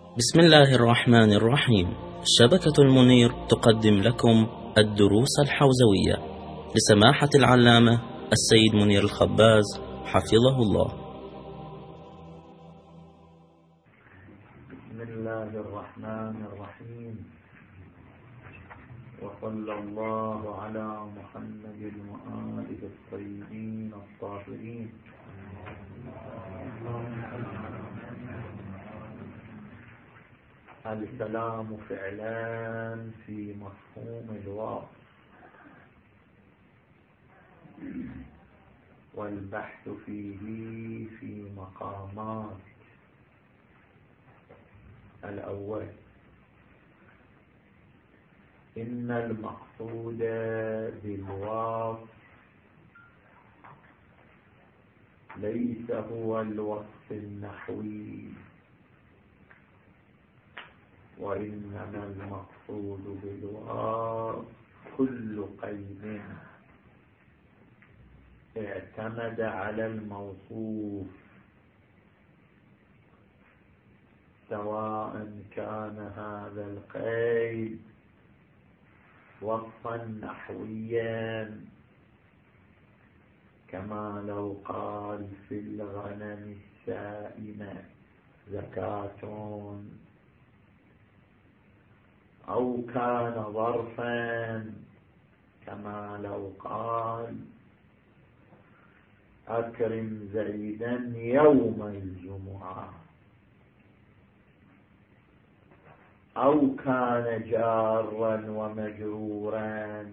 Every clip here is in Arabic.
بسم الله الرحمن الرحيم. شبكة المنير تقدم لكم الدروس الحوزوية لسماحة العلامة السيد منير الخباز حفظه الله. بسم الله الرحمن الرحيم، وصلى الله على محمد وآله الطيبين الطاهرين. الكلام فعلان في مفهوم الوصف، والبحث فيه في مقامات. الأول: إن المقصود بالوصف ليس هو الوصف النحوي، وإنما المقصود بالوصف كل قيد اعتمد على الموصوف، سواء كان هذا القيد وصفا نحويا، كما لو قال في الغنم السائمة زكاة، أو كان ظرفا، كما لو قال أكرم زيدا يوم الجمعة، أو كان جارا ومجرورا،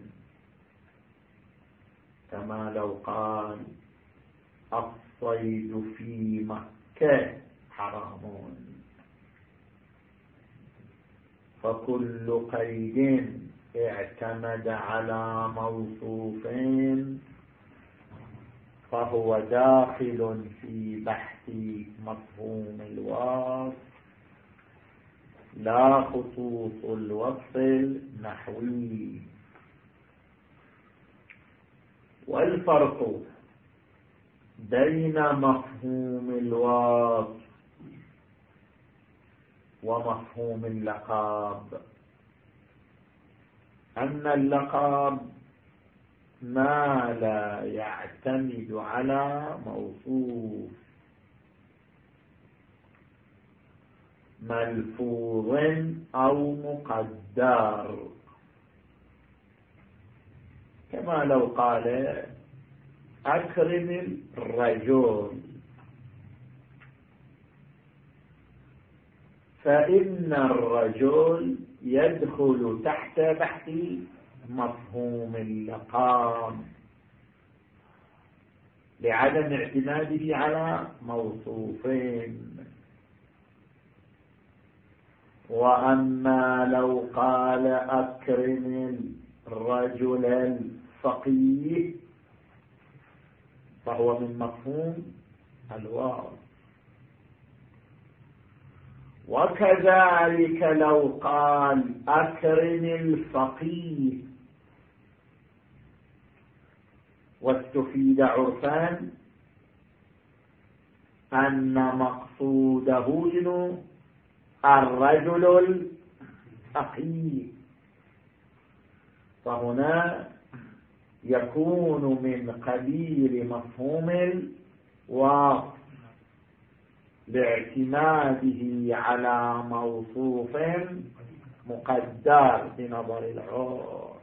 كما لو قال الصيد في مكة حرام. فكل قيد اعتمد على موصوف فهو داخل في بحث مفهوم الوصف، لا خصوص الوصف النحوي. والفرق بين مفهوم الوصف ومفهوم اللقب أن اللقب ما لا يعتمد على موصوف ملفوظ أو مقدر، كما لو قال أكرم الرجل، فإن الرجل يدخل تحت بحث مفهوم اللقب لعدم اعتماده على موصوفين. وأما لو قال أكرم الرجل الفقيه فهو من مفهوم الوصف. وكذلك لو قال أكرم الفقيه واستفيد عرفا أن مقصوده شنو؟ الرجل الفقيه، فهنا يكون من قبيل مفهوم الوصف لاعتماده على موصوف مقدر بنظر العرف.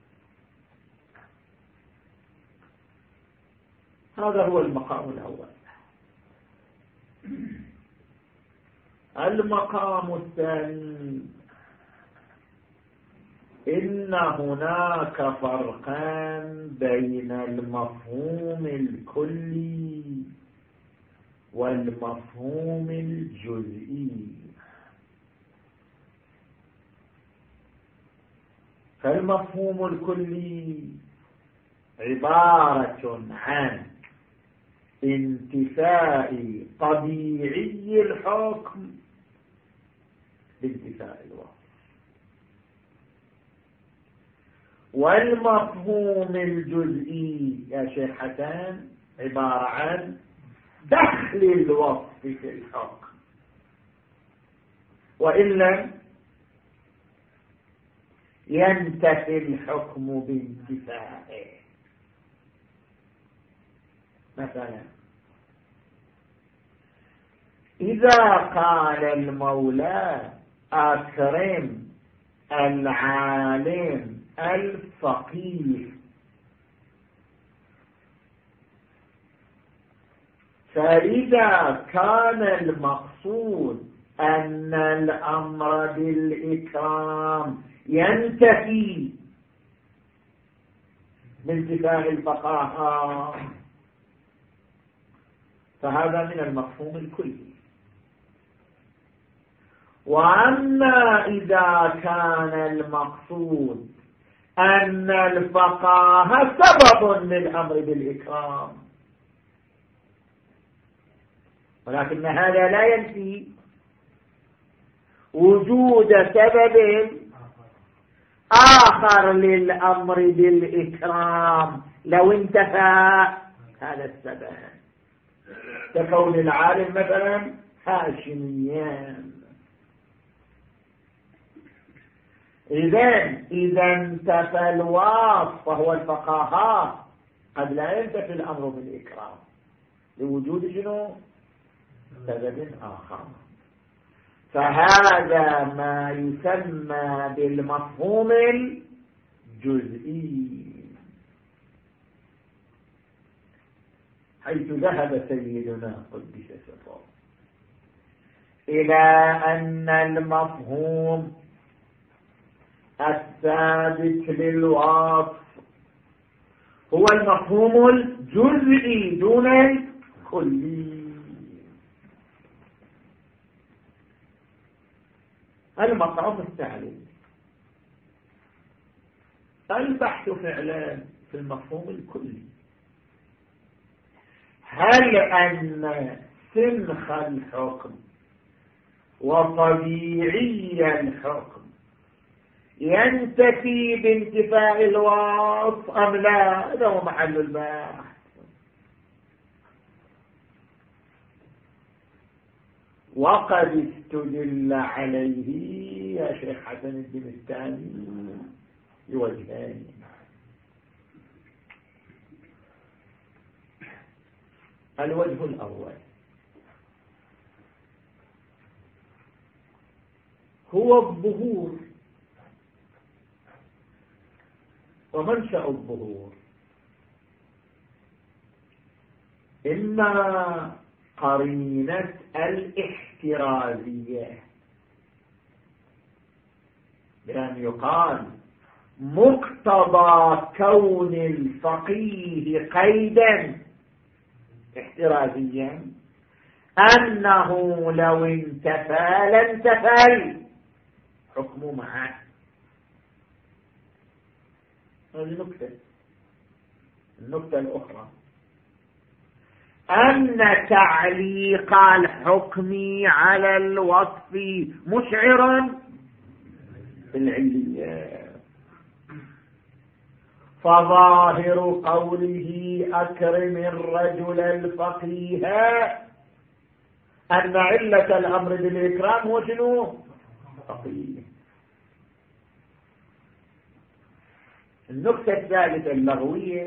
هذا هو المقام الأول. المقام الثاني: إن هناك فرقا بين المفهوم الكلي والمفهوم الجزئي. فالمفهوم الكلي عبارة عن انتفاء طبيعي الحكم بانتفاء الوصف، والمفهوم الجزئي يا شيخ حسن عبارة عن دخل الوصف في الحكم وإلا ينتفي الحكم بانتفائه. مثلا إذا قال المولى أكرم العالم الفقيه، فإذا كان المقصود أن الأمر بالإكرام ينتفي بانتفاء الفقاهة، فهذا من المفهوم الكلي. وأما إذا كان المقصود أن الفقاهة سبب للأمر بالإكرام، ولكن هذا لا ينفي وجود سبب آخر للأمر بالإكرام لو انتفى هذا السبب، ككون العالم مثلا هاشميا. إذا انتفى الوصف فهو الفقاهة، قد لا ينتفي الأمر بالإكرام لوجود شنو؟ سبب آخر. فهذا ما يسمى بالمفهوم الجزئي، حيث ذهب سيدنا قدس سره إلى أن المفهوم الثابت للوصف هو المفهوم الجزئي دون الكلي. المطعم الثالث البحث فعلا في المفهوم الكلي. هل أن سنخ الحكم وطبيعي الحكم ينتفي بانتفاء الوصف أم لا؟ هذا هو محل البحث. وقد استدل عليه يا شيخ حسن الدمستاني بوجهين. الوجه الأول هو الظهور ومنشأ الظهور، إما قرينة الاحترازية بأن يقال مقتضى كون الفقيه قيدا احترازيا أنه لو انتفى لانتفى حكمه معه. هذه نكتة. النكتة الأخرى أن تعليق الحكم على الوصف مشعر بالعلية، فظاهر قوله أكرم الرجل الفقيه أن علة الأمر بالإكرام هو شنو؟ فقيه. النكتة الثالثة اللغوية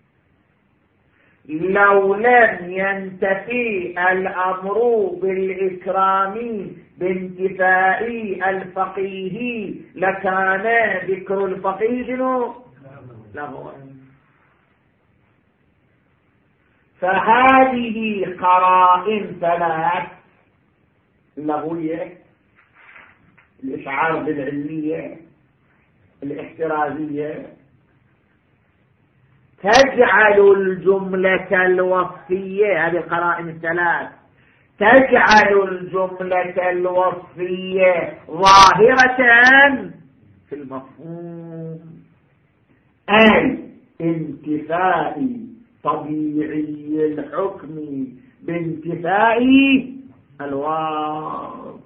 لو لم ينتفي الأمر بالإكرام بانتفاء الفقيه لكان ذكر الفقيه شنو؟ لغوا. فهذه قرائن ثلاث لغوية: الإشعار بالعلية، الاحترازية، تجعل الجملة الوصفية، هذه القرائن الثلاث تجعل الجملة الوصفية ظاهرة في المفهوم، أي انتفاء طبيعي الحكم بانتفاء الوصف.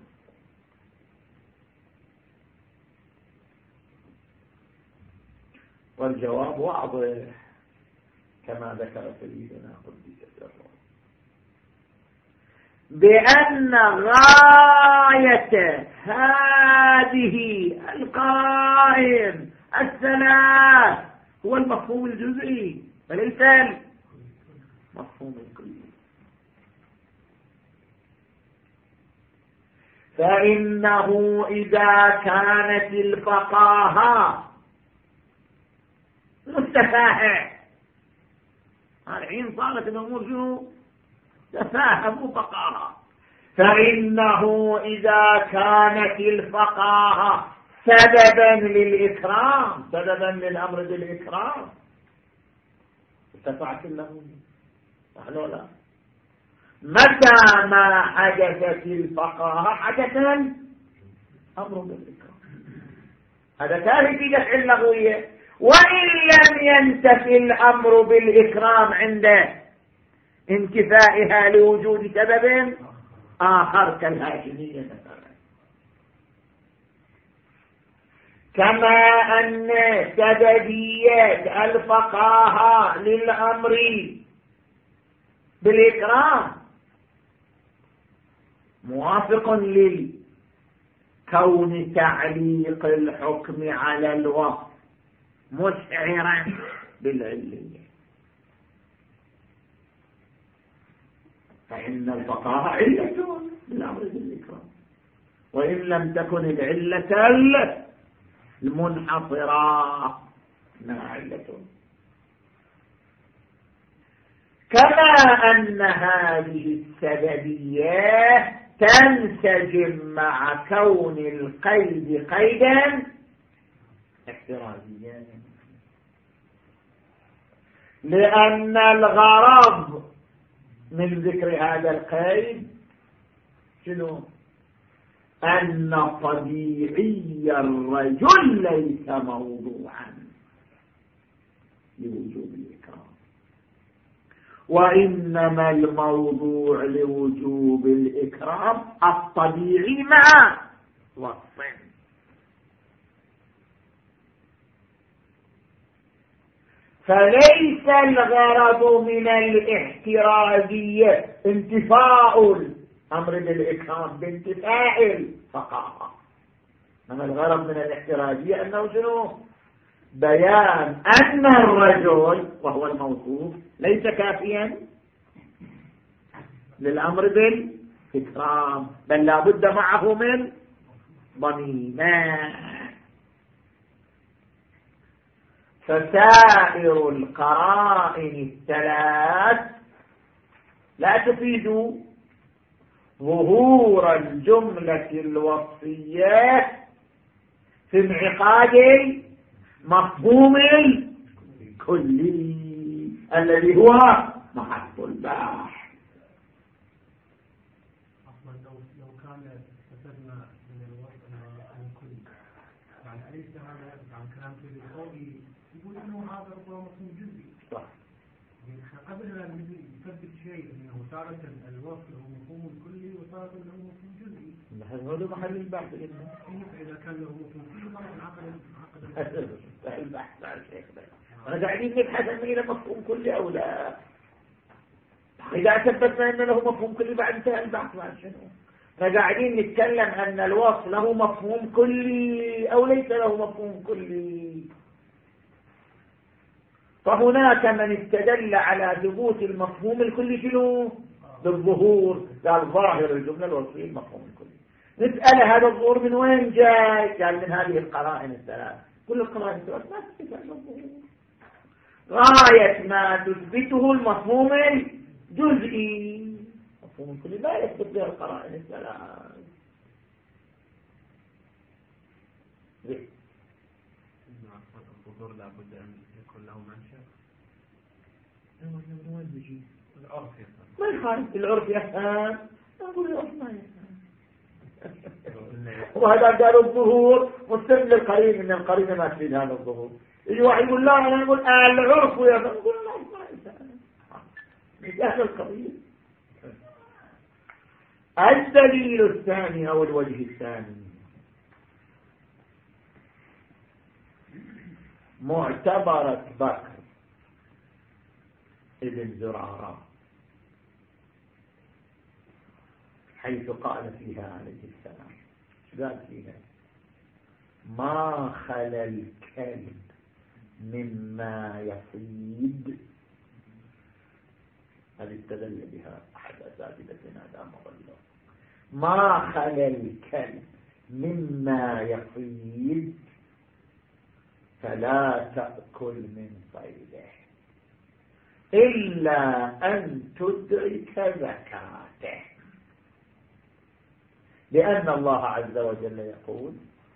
والجواب واضح كما ذكر سيدنا قدس سره، بأن غاية هذه القرائن الثلاث هو المفهوم الجزئي وليس المفهوم الكلي. فإنه إذا كانت الفقاهة مستفاهة، الحين صارت الأمور شنو؟ تفاهة مو فقاهة. فإنه إذا كانت الفقاهة سببا للإكرام، سببا للأمر بالإكرام، ارتفعت له. نحن لا، متى ما حدثت الفقاهة حدث الأمر بالإكرام. هذا كافي في دفع اللغوية. وإن لم ينتفي الأمر بالإكرام عند انتفائها لوجود سبب آخر كالهاشمية مثلا. كما أن سببية الفقاهة للأمر بالإكرام موافق للكون تعليق الحكم على الوصف مسعرا بالعلية، فإن الفقاهة علة بالأمر بالإكرام، وإن لم تكن العلة المنحصرة إنها علة. كما أن هذه السببية تنسجم مع كون القيد قيدا احترازيا، لأن الغرض من ذكر هذا القيد شنو؟ أن طبيعي الرجل ليس موضوعا لوجوب الإكرام، وإنما الموضوع لوجوب الإكرام الطبيعي مع وصف. فليس الغرض من الاحترازية انتفاء الأمر بالإكرام بانتفاء الفقاهة، أما الغرض من الاحترازية أنه شنو؟ بيان أن الرجل وهو الموصوف ليس كافيا للأمر بالإكرام، بل لا بد معه من ضميمان. فسائر القرائن الثلاث لا تفيد ظهور الجملة الوصفية في انعقاد المفهوم الكلي الذي هو محط الباحث. لو كان استفدنا من الوصف الكلي، يعني أليس هذا عن كلام القوي يقول إنه هذا ربما مفهوم جزئي. صح. قبل أن يثبت شيء إنه تارة الوصف هو مفهوم كلي وتارة له مفهوم جزئي. هذا محل البحث. إذا كان له مفهوم كلي ما نعقد البحث عن شيء. أنا قاعدين نبحث عن إلى مفهوم كلي أو لا. إذا ثبتنا أن له مفهوم كلي بعد انتهى البحث عن شنو. فقاعدين نتكلم أن الوصف له مفهوم كلي أو ليس له مفهوم كلي. فهناك من استدل على ثبوت المفهوم الكلي شنو؟ بالظهور، قال ظاهر الجملة الوصفية المفهوم الكلي. نسأل هذا الظهور من وين جاي؟ قال من هذه القرائن الثلاث. كل القرائن الثلاث ما تثبت هذا الظهور، غاية ما تثبته المفهوم الجزئي، مفهوم الكلي لا يثبت به القرائن الثلاث. الظهور لابد أن يكون له منشأ. العرف ما يخالف العرف يفهم، نقول العرف ما يفهم. وهذا قالوا الظهور مستند للقرين، من القرين ما تفيد هذا الظهور. يجي واحد يقول لا أنا نقول العرف يفهم، نقول العرف ما يفهم، مش أهل القضية. الدليل الثاني أو الوجه الثاني معتبرة بكر ابن زرارة حيث قال فيها عليه السلام قال فيها ما خلا الكلب مما يصيد. هذه استدل بها أحد أساتذتنا دام الله. ما خلا الكلب مما يصيد فلا تأكل من صيده إلا أن تدرك زكاته، لأن الله عز وجل يقول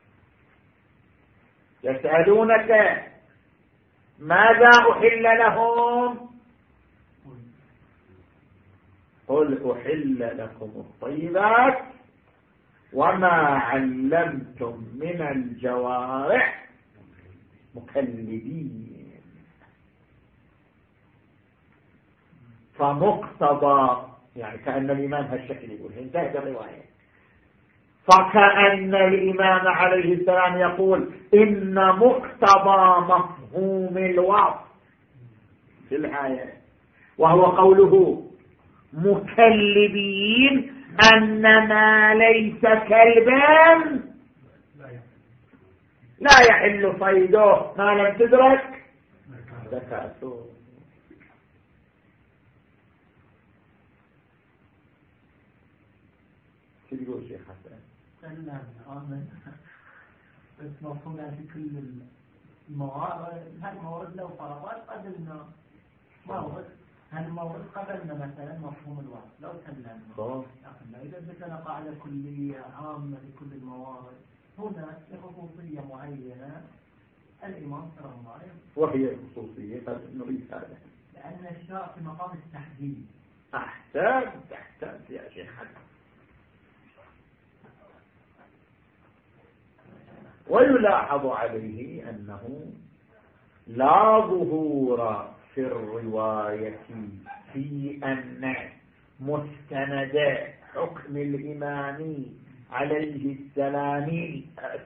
يسألونك ماذا أحل لهم قل أحل لكم الطيبات وما علمتم من الجوارح مكلبين. فمقتضى يعني كأن الإمام هالشكل يقول انتهت الرواية، فكأن الإمام عليه السلام يقول إن مقتضى مفهوم الوصف في الآية وهو قوله مكلبين أن ما ليس كلبا لا يحل صيده ما لم تدرك زكاته. شو تقول شيخ حسن؟ بس مفهوم في كل الموارد، هاي الموارد لو فرضات قبلنا موارد، هاي الموارد قبلنا مثلا مفهوم الوصف لو سلمنا، لكن إذا ذكرنا قاعدة كلية عامة لكل الموارد هنا خصوصية معينة الإمام صلى الله عليه وسلم، وهي الخصوصية نريد هذا لأن الشرع في مقام التحديد. أحسنت يا شيخ حسن. ويلاحظ عليه أنه لا ظهور في الرواية في أن مستند حكم الإمام عليه السلام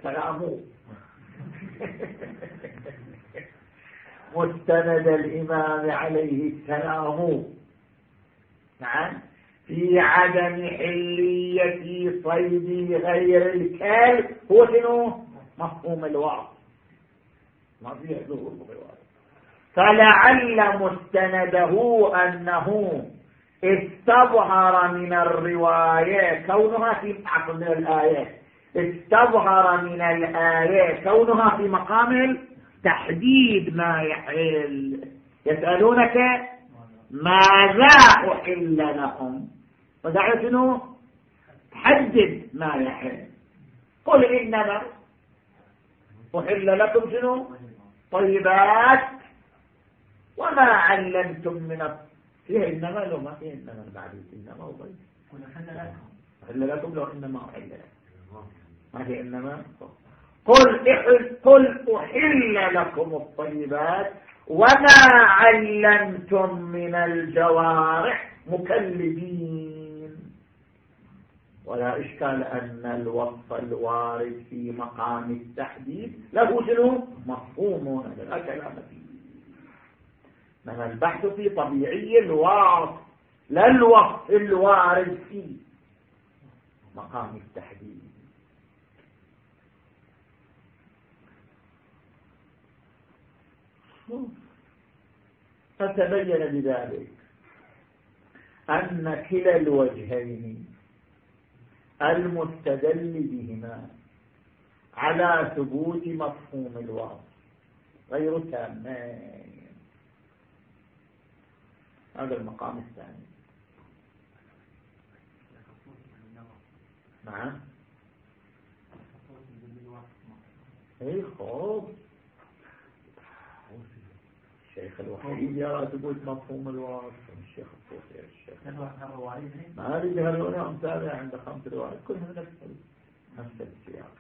مستند الإمام عليه السلام نعم في عدم حلية صيد غير الكلب هو شنو مفهوم الوصف ما فيه ظهور الرواية. فلعل مستنده أنه استظهر من الرواية كونها في من الآية استظهر من الآية كونها في مقام التحديد ما يحل. يسألونك ماذا أحل لهم فدعوا شنو تحدد ما يحل. قل إنما أحل لكم شنو طيبات وما علمتم من فيه إنما لو ما فيه إنما بعد إنما وضيب أحل لكم لو إنما أحل لكم ما فيه إنما. قل أحل لكم الطيبات وما علمتم من الجوارح مكلبين. ولا إشكال أن الوصف الوارد في مقام التحديد له شنو مفهوم لا كلام فيه. من البحث في طبيعي الوصف لا الوصف الوارد في مقام التحديد. فتبين بذلك أن كلا الوجهين المستدل بهما على ثبوت مفهوم الوصف غير تامين. هذا المقام الثاني. نعم اي خوف الشيخ الوحيد يرى ثبوت مفهوم الوصف. الشيخ الطوسي ما أريد هالرواية أمثالها عند 5 روايات كلها نفس السياق.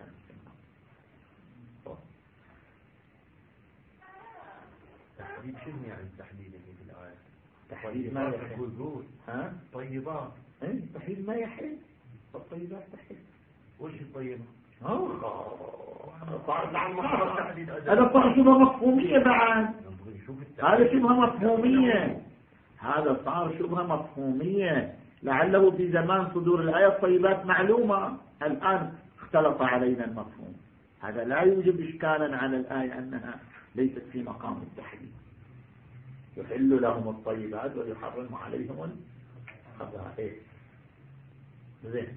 تحديد شنو يعني التحديد اللي في الآية؟ تحديد ما يحل. ها طيبات اي تحديد ما يحل. الطيبات تحل. وش الطيبة؟ هذا صار شبه مفهومية بعد. هذا شبه مفهومية. هذا صار شبه مفهومية. لعله في زمان صدور الآية الطيبات معلومة الآن اختلط علينا المفهوم. هذا لا يوجب إشكالا على الآية أنها ليست في مقام التحريم. يحل لهم الطيبات ويحرم عليهم الخبائث. زين.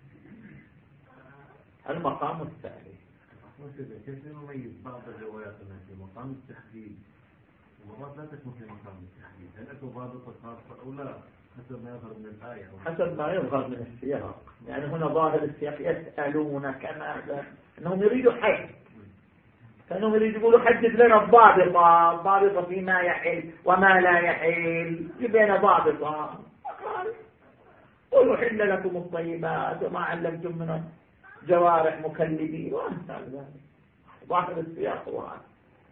المقام الثالث كيف نميز بعض الروايات في مقام التحديد ومرات لا تكون في مقام التحديد؟ هل أكو ضابطة خاصة أو لا حسب ما يظهر من الآية؟ حسب ما يظهر من السياق. يعني هنا ظاهر السياق يسألونك ماذا، أنهم يريدوا حد، كأنهم يريدوا يقولوا حدد لنا الضابطة فيما يحل وما لا يحل، جيب لنا ضابطة. قولوا حل لكم الطيبات وما علمتم من جوارح مكلبين وأمثال ذلك. ظاهر السياق واحد.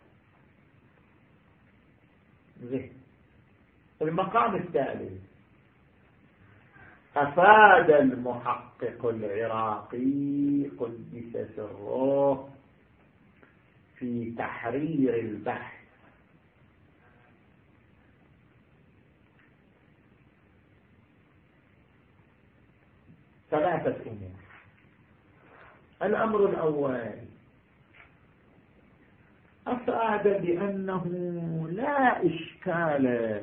زين. المقام الثالث أفاد المحقق العراقي قدس سره في تحرير البحث ثلاثة أمور. الأمر الأول أفاد بأنه لا إشكال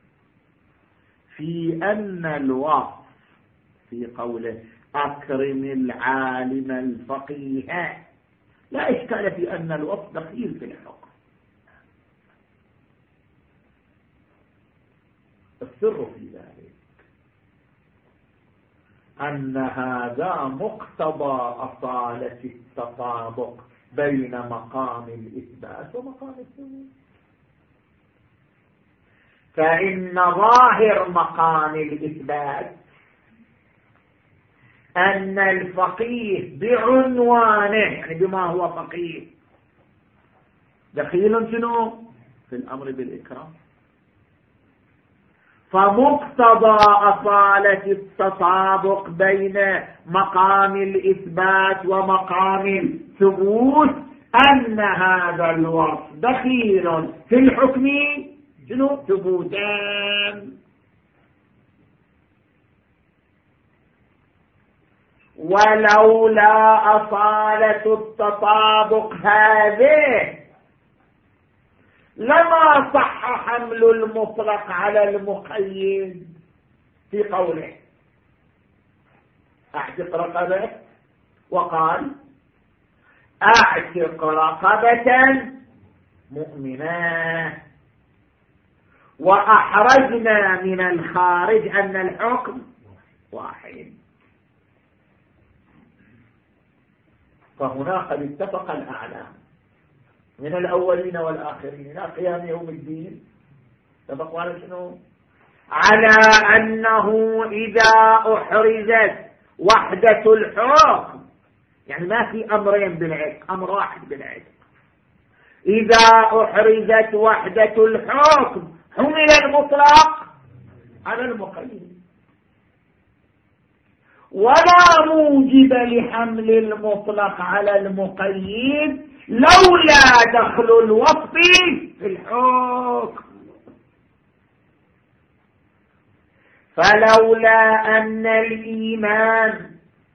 في أن الوصف في قوله أكرم العالم الفقيه، لا إشكال في أن الوصف دخيل في الحكم. السر في ذلك أن هذا مقتضى أصالة التطابق بين مقام الإثبات ومقام الثبوت. فإن ظاهر مقام الإثبات أن الفقيه بعنوانه، يعني بما هو فقيه، دخيل شنو في الأمر بالإكرام. فمقتضى أصالة التطابق بين مقام الإثبات ومقام الثبوت أن هذا الوصف دخيل في الحكم شنو ثبوتان. ولولا أصالة التطابق هذه لما صح حمل المطلق على المقيد في قوله اعتق رقبة، وقال اعتق رقبة مؤمنة، وأحرجنا من الخارج أن الحكم واحد. فهنا قد اتفق الأعلام من الأولين والآخرين إلى قيام يوم الدين، اتفقوا على شنو؟ على أنه إذا أحرزت وحدة الحكم، يعني ما في أمرين بالعتق، أمر واحد بالعتق. إذا أحرزت وحدة الحكم حمل المطلق على المقيد، ولا موجب لحمل المطلق على المقيد لولا دخل الوصف في الحكم. فلولا أن الإيمان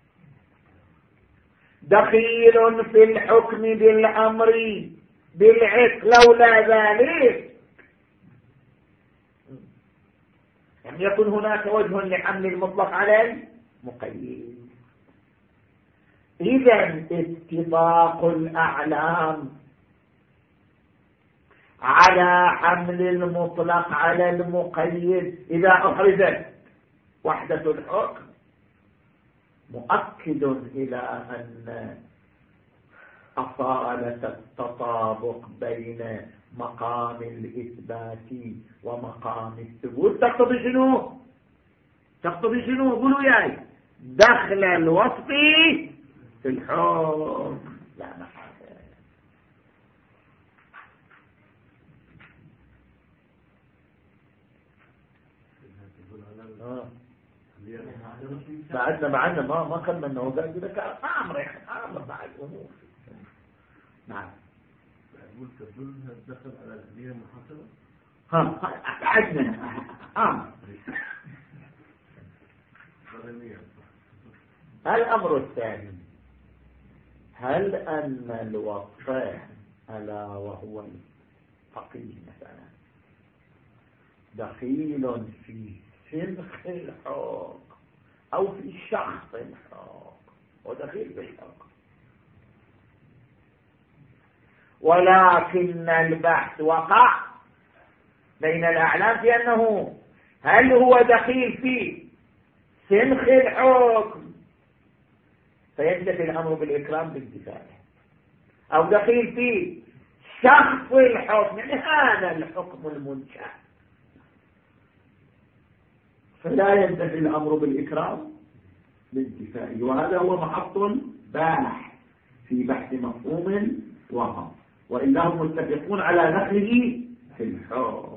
دخيل في الحكم بالأمر بالعتق، لولا ذلك لم يكن هناك وجه لحمل المطلق على المقيد. إذن اتفاق الأعلام على حمل المطلق على المقيد إذا أحرزت وحدة الحكم مؤكد إلى أن أصالة التطابق بين مقام الإثبات ومقام الثبوت تقتضي شنو؟ تقتضي شنو؟ قولوا ياي دخل الوصف في الحكم لا محالة. بعدنا ما كملنا وقال لك امر بعد امور. نعم يقول تدل الدخل على الأهلية المحاسبة. بعدنا الأمر الثاني هل أن الوصف ألا وهو الفقيه مثلا دخيل في سنخ الحكم أو في شخص الحكم ودخيل بالحكم، ولكن البحث وقع بين الأعلام في أنه هل هو دخيل في سنخ الحكم فينتفي الأمر بالإكرام بانتفاعه، أو دخيل في شخص الحكم يعني هذا الحكم المنشأ فلا ينتفي الأمر بالإكرام بانتفاعه. وهذا هو محط باح في بحث مفهوم وهم، وإلا هم متفقون على نقله في الحكم.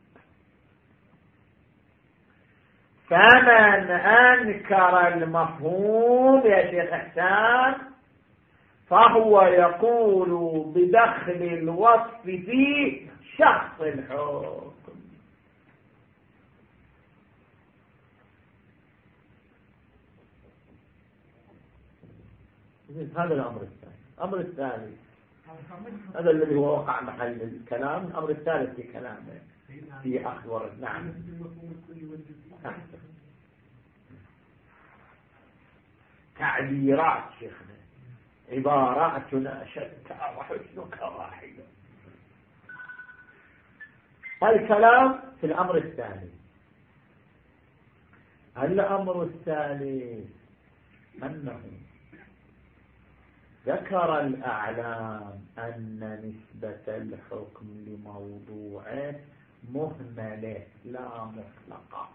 فمن أنكر المفهوم يا شيخ إحسان فهو يقول بدخل الوصف في شخص الحكم. هذا الأمر الثاني. الأمر الثاني هذا الذي هو وقع محل الكلام. الأمر الثالث في كلامه في أخذ ورد. نعم تعبيرات شيخنا عباراتنا شتى وحسنك واحد. الكلام في الأمر الثاني. الأمر الثالث أنه ذكر الأعلام أن نسبة الحكم لموضوعه مهملة لا مطلقة،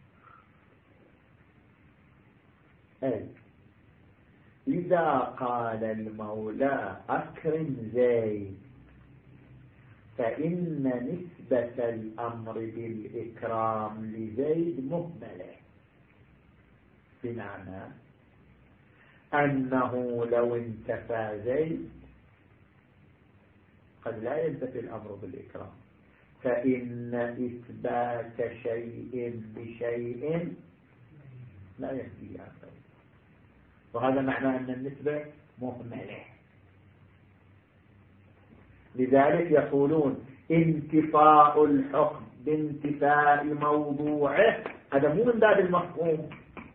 أي إذا قال المولى أكرم زيد فإن نسبة الأمر بالإكرام لزيد مهملة، بمعنى أنه لو انتفى زيد قد لا ينتفي الأمر بالإكرام، فإن إثبات شيء بشيء لا ينفي عنه، وهذا معنى أن النسبة مهملة. لذلك يقولون انتفاء الحكم بانتفاء موضوعه هذا مو من باب المفهوم،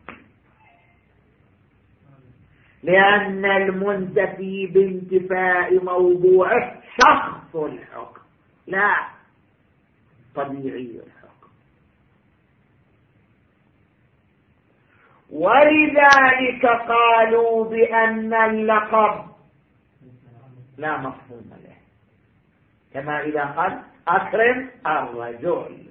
لأن المنتفي بانتفاء موضوعه شخص الحكم لا طبيعي الحكم. ولذلك قالوا بأن اللقب لا مفهوم له، كما إذا قال أكرم الرجل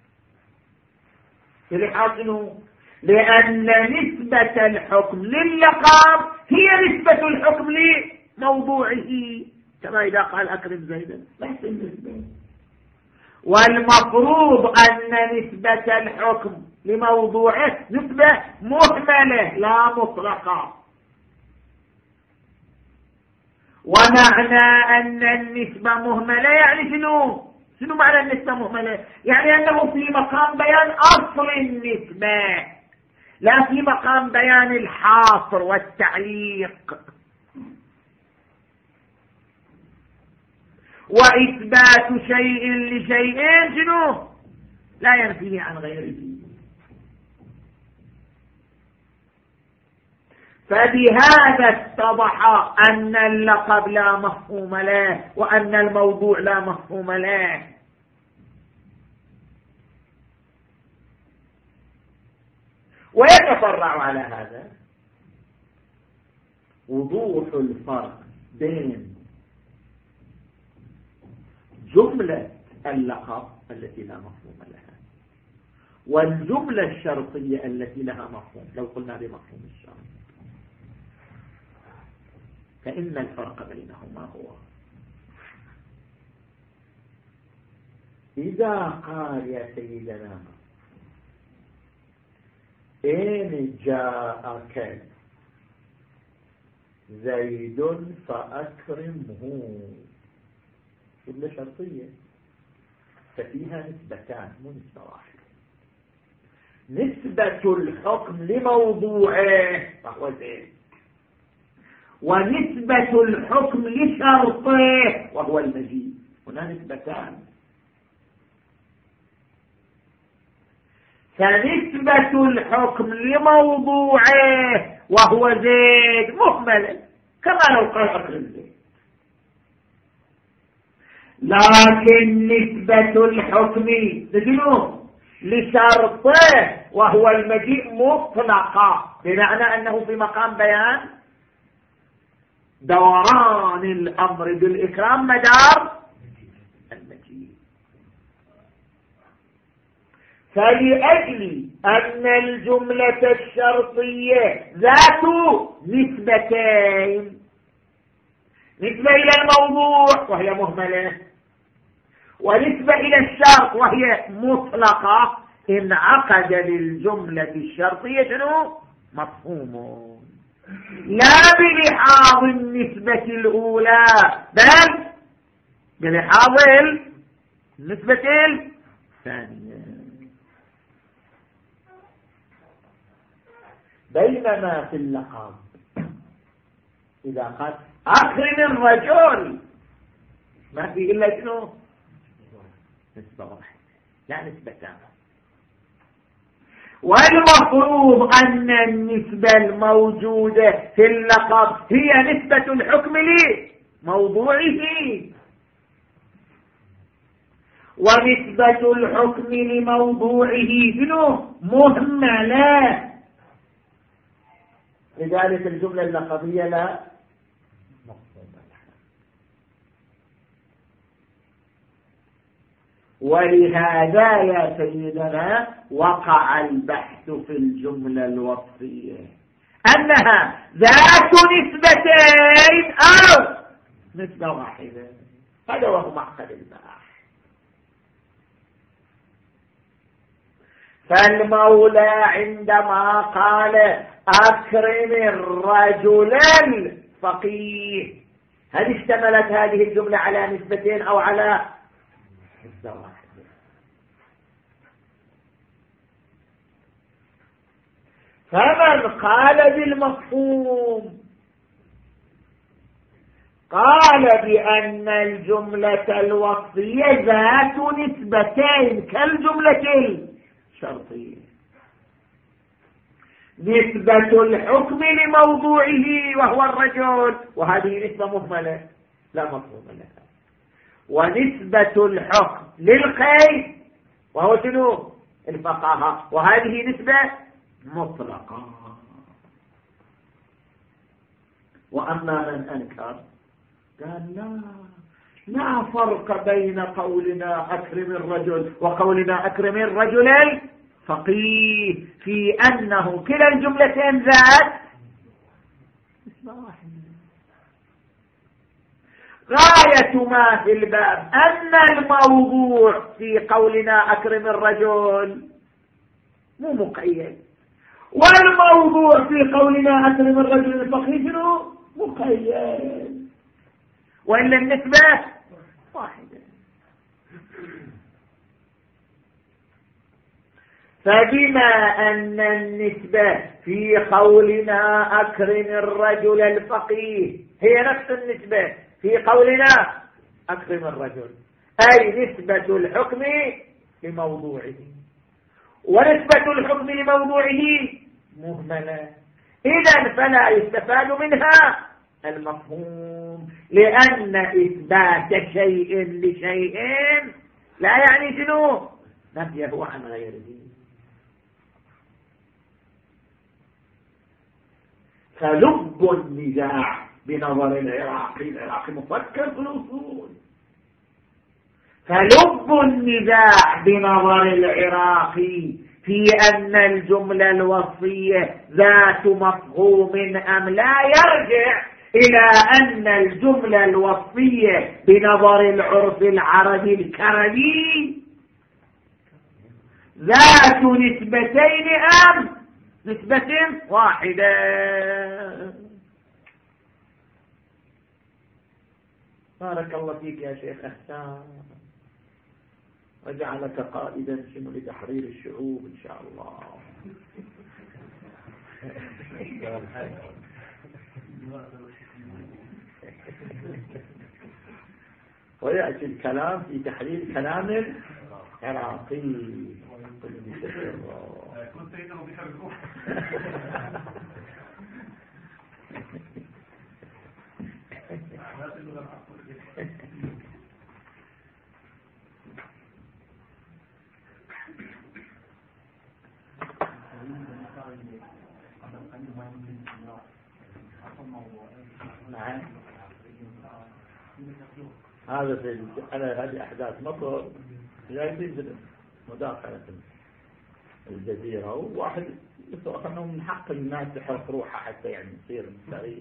في حاصله، لأن نسبة الحكم للقب هي نسبة الحكم لموضوعه، كما إذا قال أكرم زيدا ليس النسبة. والمفروض أن نسبة الحكم لموضوعه نسبة مهملة لا مطلقة. ومعنى أن النسبة مهملة يعني شنو معنى النسبة مهملة؟ يعني أنه في مقام بيان أصل النسبة لا في مقام بيان الحاصر والتعليق. وإثبات شيء لشيء شنو لا ينفيه عن غيره. فبهذا اتضح أن اللقب لا مفهوم له وأن الموضوع لا مفهوم له. ويتفرع على هذا وضوح الفرق بين جملة اللقب التي لا مفهوم لها والجملة الشرطية التي لها مفهوم. لو قلنا بمفهوم الشرط فإن الفرق بينهما هو إذا قال يا سيدنا إن جاءك زيد فأكرمه، جملة شرطية ففيها نسبتان مو نسبة واحدة. نسبة الحكم لموضوعه فهو زيد، ونسبة الحكم لشرطه وهو المجيء. هنا نسبتان، فنسبة الحكم لموضوعه وهو زيد مهملة كما لو قال أكرم زيد، لكن نسبة الحكم لشرطه وهو المجيء مطلقة، بمعنى أنه في مقام بيان دوران الأمر بالإكرام مدار المجيء. فلأجل أن الجملة الشرطية ذات نسبتين، نسبة إلى الموضوع وهي مهملة، ونسبة إلى الشرط وهي مطلقة، انعقد للجملة الشرطية شنو؟ مفهوم، لا بلحاظ النسبة الأولى بل بلحاظ النسبة الثانية. بينما في اللقب إذا قال أكرم الرجل ما في إلا شنو؟ نسبة واحدة لا نسبتان. والمفروض أن النسبة الموجودة في اللقب هي نسبة الحكم لموضوعه، ونسبة الحكم لموضوعه شنو؟ مهملة، لذلك الجملة اللقبية لا مفهوم لها. ولهذا يا سيدنا وقع البحث في الجملة الوصفية أنها ذات نسبتين أو نسبة واحدة، هذا وهو معقد البحث. فالمولى عندما قال أكرم الرجل الفقيه، هل اشتملت هذه الجملة على نسبتين أو على نسبة واحدة؟ فمن قال بالمفهوم قال بأن الجملة الوصفية ذات نسبتين كالجملة الشرطية، نسبة الحكم لموضوعه وهو الرجل، وهذه نسبة مهملة لا مفهوم لها، ونسبة الحكم للخير وهو شنو؟ الفقاهة، وهذه نسبة مطلقة. وأما من أنكر قال لا فرق بين قولنا أكرم الرجل وقولنا أكرم الرجل الفقيه في أنه كلا الجملتين ذات غاية ما في الباب أن الموضوع في قولنا أكرم الرجل مو مقيد، والموضوع في قولنا أكرم الرجل الفقيه شنو؟ مقيد، وإلا النسبة واحدة. فبما أن النسبة في قولنا أكرم الرجل الفقيه هي نفس النسبة في قولنا أكرم الرجل، أي نسبة الحكم لموضوعه، ونسبة الحكم لموضوعه مهملة، إذن فلا يستفاد منها المفهوم، لأن إثبات شيء لشيء لا يعني شنو؟ نفيه عن غيره. فلب النزاع بنظر العراقي مفكر في الأصول، فلب النزاع بنظر العراقي في أن الجملة الوصفية ذات مفهوم أم لا يرجع إلى أن الجملة الوصفية بنظر العرف العربي الكردي ذات نسبتين أم نسبة واحدة. بارك الله فيك يا شيخ أحسان، وجعلك قائدا لتحرير الشعوب إن شاء الله. ويأتي الكلام في تحليل كلام العراقي. كنت سيدنا بيحبه. نعم. هذا هذه أحداث مصر جايبين مداخلة الجزيرة، وواحد يصرخ أنه من حق الناس تحرق روحها حتى يعني يصير مثالية.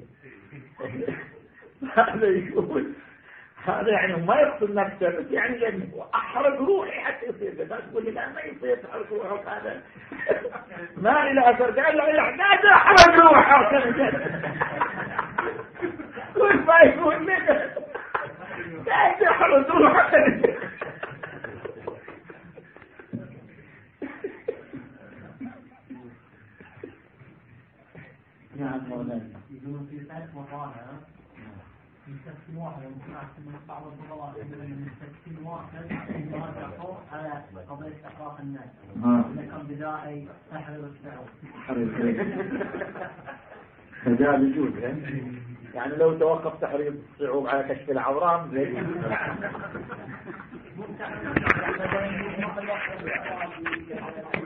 هذا يقول هذا يعني ما يقتل نفسه، بس يعني أحرق روحي حتى يصير كذا. تقول لي لا ما يصير تحرق روحك، هذا ما إلى أثر. قال لا لا أحرق روحك. كل ما يقول لك لا تحرق روحك. نعم مولانا. يقولون في ثلاث مطالع يستكفي واحد، ممكن أحسن بعض الفضلاء من يستكفي واحد يراجعوا على قضية إحراق الناس، إذا كان بداعي تحرير الشعوب. هذا بيجوز يعني لو توقف تحرير الشعوب على كشف العورات زي